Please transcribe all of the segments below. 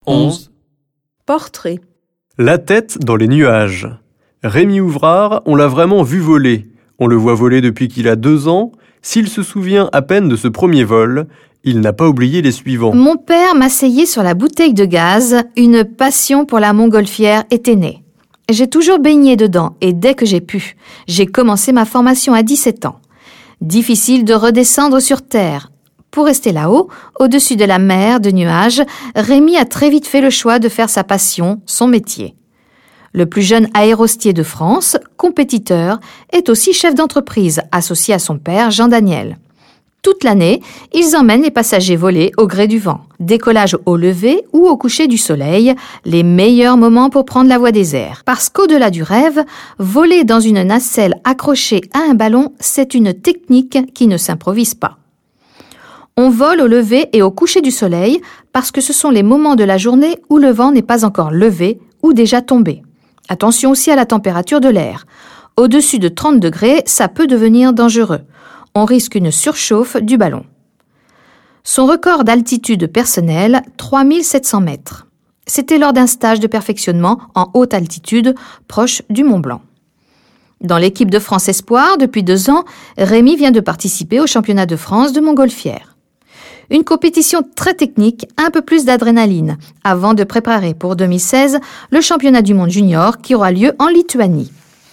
11. Portrait. La tête dans les nuages. Rémi Ouvrard, on l'a vraiment vu voler. On le voit voler depuis qu'il a 2 ans. S'il se souvient à peine de ce premier vol, il n'a pas oublié les suivants. Mon père m'asseyait sur la bouteille de gaz. Une passion pour la montgolfière était née. J'ai toujours baigné dedans et dès que j'ai pu, j'ai commencé ma formation à 17 ans. Difficile de redescendre sur terre. Pour rester là-haut, au-dessus de la mer de nuages, Rémi a très vite fait le choix de faire sa passion, son métier. Le plus jeune aérostier de France, compétiteur, est aussi chef d'entreprise, associé à son père Jean Daniel. Toute l'année, ils emmènent les passagers voler au gré du vent. Décollage au lever ou au coucher du soleil, les meilleurs moments pour prendre la voie des airs. Parce qu'au-delà du rêve, voler dans une nacelle accrochée à un ballon, c'est une technique qui ne s'improvise pas. On vole au lever et au coucher du soleil parce que ce sont les moments de la journée où le vent n'est pas encore levé ou déjà tombé. Attention aussi à la température de l'air. Au-dessus de 30 degrés, ça peut devenir dangereux. On risque une surchauffe du ballon. Son record d'altitude personnelle, 3700 mètres. C'était lors d'un stage de perfectionnement en haute altitude, proche du Mont Blanc. Dans l'équipe de France Espoir, depuis 2 ans, Rémi vient de participer au championnat de France de montgolfière. Une compétition très technique, un peu plus d'adrénaline, avant de préparer pour 2016 le championnat du monde junior qui aura lieu en Lituanie.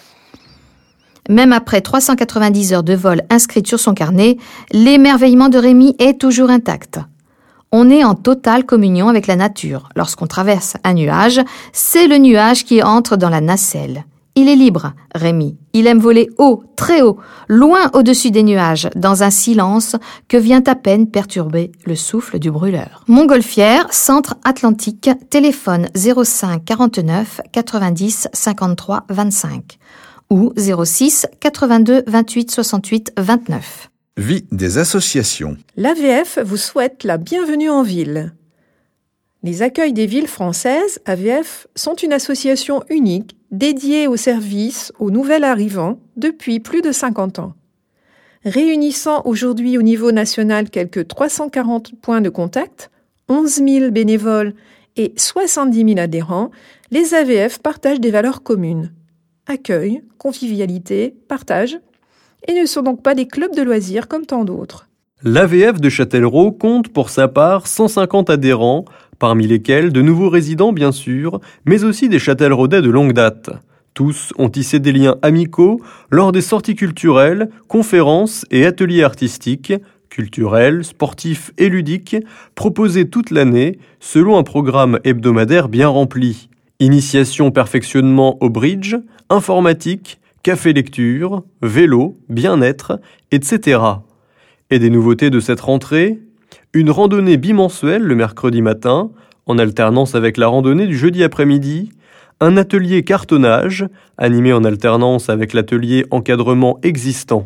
Même après 390 heures de vol inscrites sur son carnet, l'émerveillement de Rémi est toujours intact. On est en totale communion avec la nature. Lorsqu'on traverse un nuage, c'est le nuage qui entre dans la nacelle. Il est libre, Rémi. Il aime voler haut, très haut, loin au-dessus des nuages, dans un silence que vient à peine perturber le souffle du brûleur. Montgolfière, Centre Atlantique, téléphone 05 49 90 53 25 ou 06 82 28 68 29. Vie des associations. L'AVF vous souhaite la bienvenue en ville. Les Accueils des villes françaises, AVF, sont une association unique dédiée au service aux nouvelles arrivants depuis plus de 50 ans. Réunissant aujourd'hui au niveau national quelques 340 points de contact, 11 000 bénévoles et 70 000 adhérents, les AVF partagent des valeurs communes. Accueil, convivialité, partage, et ne sont donc pas des clubs de loisirs comme tant d'autres. L'AVF de Châtellerault compte pour sa part 150 adhérents, parmi lesquels de nouveaux résidents bien sûr, mais aussi des Châtelleraudais de longue date. Tous ont tissé des liens amicaux lors des sorties culturelles, conférences et ateliers artistiques, culturels, sportifs et ludiques, proposés toute l'année selon un programme hebdomadaire bien rempli. Initiation perfectionnement au bridge, informatique, café-lecture, vélo, bien-être, etc. Et des nouveautés de cette rentrée, une randonnée bimensuelle le mercredi matin, en alternance avec la randonnée du jeudi après-midi, un atelier cartonnage, animé en alternance avec l'atelier encadrement existant.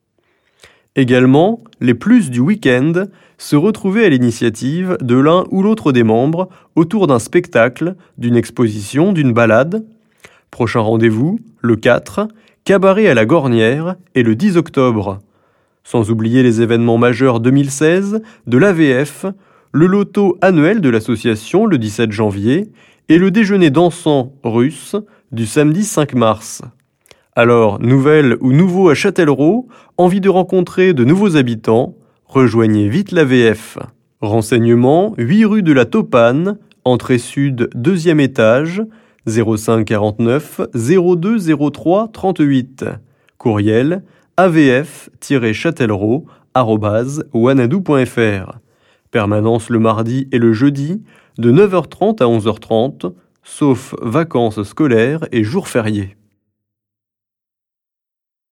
Également, les plus du week-end se retrouvaient à l'initiative de l'un ou l'autre des membres autour d'un spectacle, d'une exposition, d'une balade. Prochain rendez-vous, le 4, cabaret à la Gornière et le 10 octobre. Sans oublier les événements majeurs 2016 de l'AVF, le loto annuel de l'association le 17 janvier et le déjeuner dansant russe du samedi 5 mars. Alors, nouvelle ou nouveau à Châtellerault, envie de rencontrer de nouveaux habitants, rejoignez vite l'AVF. Renseignements 8 rue de la Taupane, entrée sud 2e étage, 05 49 02 03 38. Courriel avf-châtellerault@wanadoo.fr. Permanence le mardi et le jeudi de 9h30 à 11h30, sauf vacances scolaires et jours fériés.